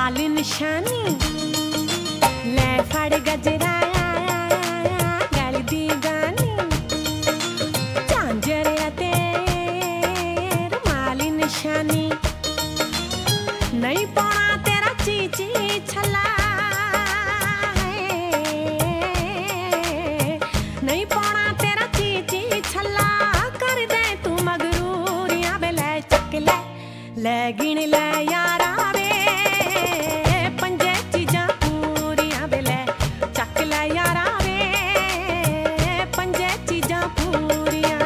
लाल निशानी ले फड़ गजरा गल दी गानी झांझरिया ते रुमाल निशानी नहीं पाना तेरा चीची छला नहीं पाना तेरा चीची छला कर दे तू मगरूरियां बे ले चक ले गिन ले यारा वे पंजे चीजां पूरियां बे ले चक ले यारा वे पंजे चीजां पूरियां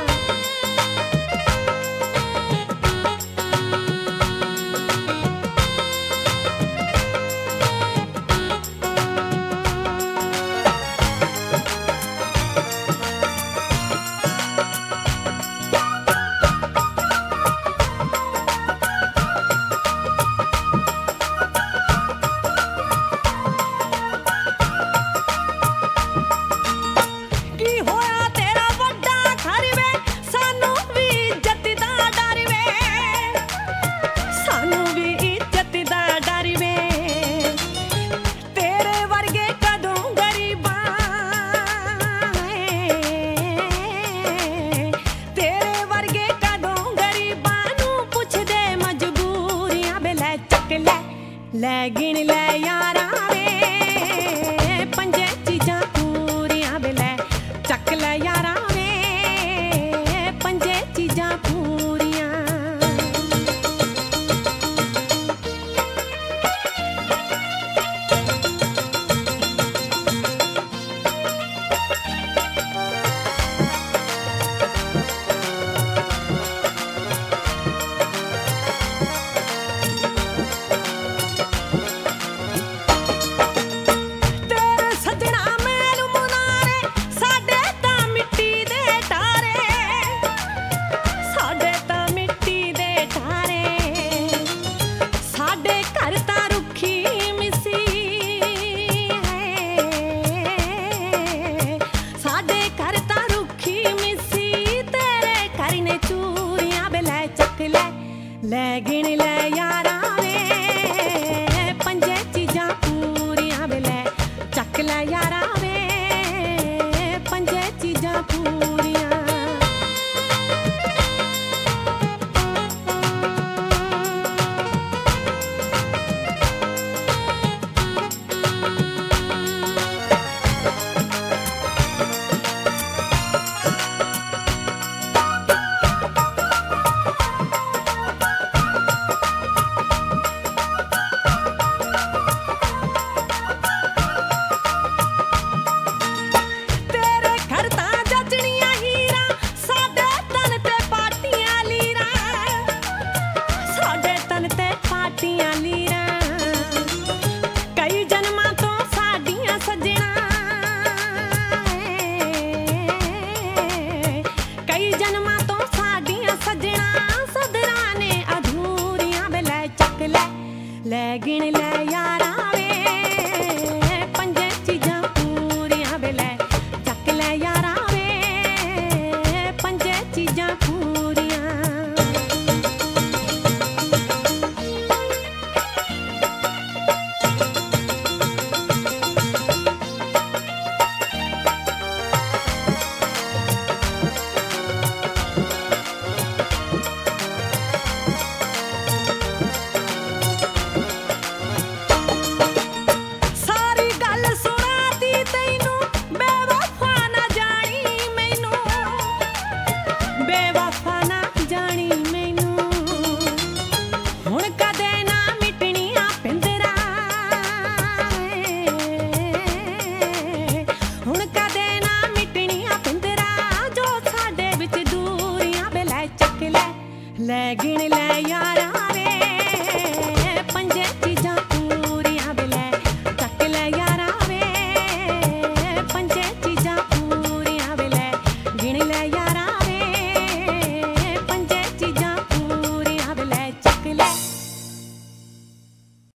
ले गिन ले यारा वे पंजे चीजां पूरियां बे ले चक ले यारा वे पंजे चीजां पूरियां ले गिन ले यारा वे पंजे चीजां पूरियां बे ले चक ले यारा वे पंजे चीजां पूरियां ले गिन ले यारा वे